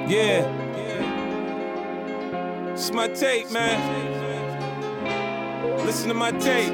Yeah. It's my tape, man. Listen to my tape.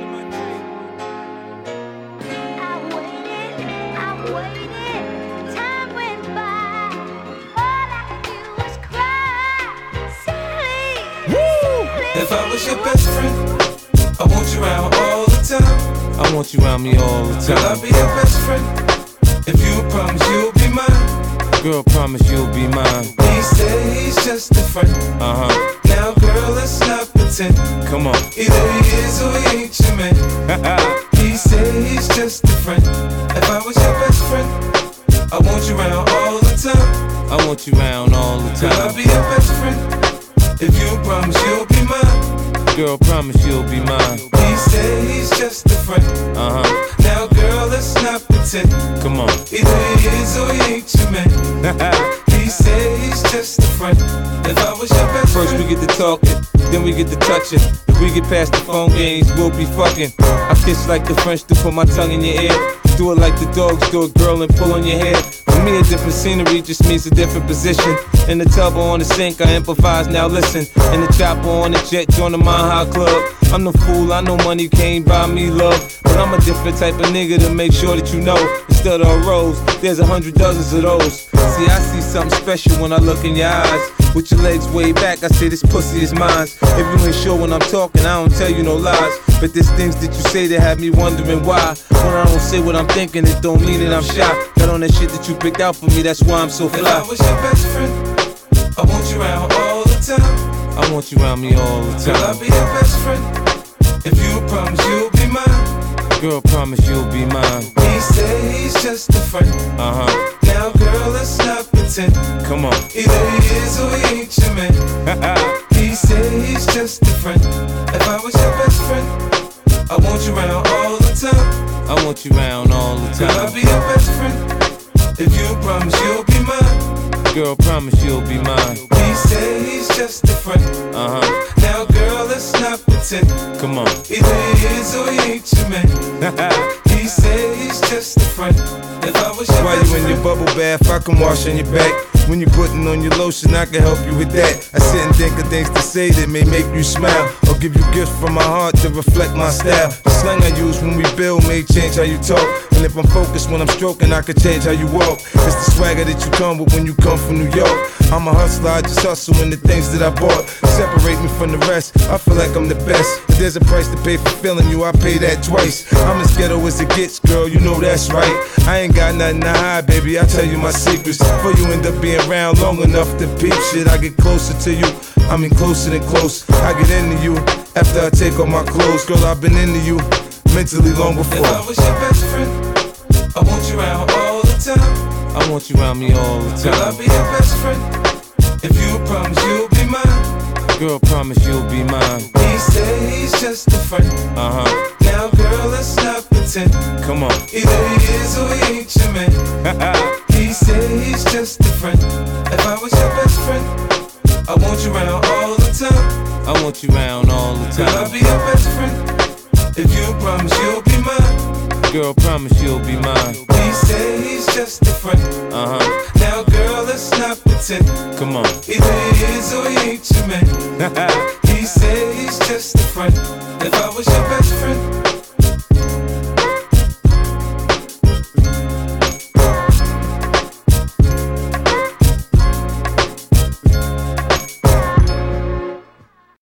I waited, time went by. All I could do was cry. Silly, silly. If I was your best friend, I want you around all the time. I want you around me all the time. Girl, I'll be your best friend. If you promise you'll be mine. Girl, promise you'll be mine. He said he's just a friend. Now, girl, let's not pretend. Come on. Either he is or he ain't your man. He said he's just a friend. If I was your best friend, I want you around all the time. I want you around all the time. Girl, I'll be your best friend. If you promise you'll be mine. Girl, promise you'll be mine. He said he's just a friend. Now, girl, let's not pretend. Come on. Either he is or he ain't your man. He said he's just a friend. If I was your best First friend. we get to talking, then we get to touching. If we get past the phone games, we'll be fucking. I kiss like the French to put my tongue in your ear. Do it like the dogs do it, girl, and pull on your hair. For me, a different scenery just means a different position. In the tub or on the sink, I improvise, now listen. In the chopper on the jet, join the Mile High Club. I'm the fool, I know money can't buy me love. But I'm a different type of nigga to make sure that you know. Instead of a rose, there's 100 dozens of those. See, I see something special when I look in your eyes. With your legs way back, I say this pussy is mine. If you ain't sure when I'm talking, I don't tell you no lies. But there's things that you say that have me wondering why. When I don't say what I'm thinking, it don't mean that I'm shy. Got on that shit that you picked out for me, that's why I'm so If fly. I was your best friend, I want you around all the time. I want you around me all the Girl, I'll time. be your best friend. If you promise you'll be mine. Girl, promise you'll be mine. He said he's just a friend. Now, girl, let's not pretend. Come on. Either he is or he ain't your man. He said he's just a friend. If I was your best friend, I want you around all the time. I want you around all the Girl, I'll time. be your best friend. If you promise you'll be mine. Girl, promise you'll be mine. He said he's just a friend. Now, girl, let's not pretend. Come on. Either he is or he ain't your man. He said he's just a friend. If I was your While best you in friend. your bubble bath, I can wash on your back. When you're putting on your lotion, I can help you with that. I sit and think of things to say that may make you smile, or give you gifts from my heart to reflect my style. The slang I use when we build may change how you talk, and if I'm focused when I'm stroking, I can change how you walk. It's the swagger that you come with when you come from New York. I'm a hustler, I just hustle in the things that I bought. Separate me from the rest, I feel like I'm the best. If there's a price to pay for feeling you, I pay that twice. I'm as ghetto as it gets, girl, you know that's right. I ain't got nothing to hide, baby, I tell you my secrets. Before you end up being around long enough to peep shit, I get closer to you, I mean closer than close. I get into you after I take off my clothes. Girl, I've been into you mentally long If before. I was your best friend, I want you around all the time. I want you around me all the Girl, I'll time. be your best friend. If you promise you'll be mine. Girl, promise you'll be mine. He said he's just a friend. Now, girl, let's not pretend. Come on. Either he is or he ain't your man. He said he's just a friend. If I was your best friend, I want you around all the time. I want you around all the Girl, I'll time. be your best friend. If you promise you'll be mine. Girl, promise you'll be mine. He said he's just a friend. Now, girl, let's not pretend. Come on. Either he is or he ain't your man. He said he's just a friend. If I was your best friend,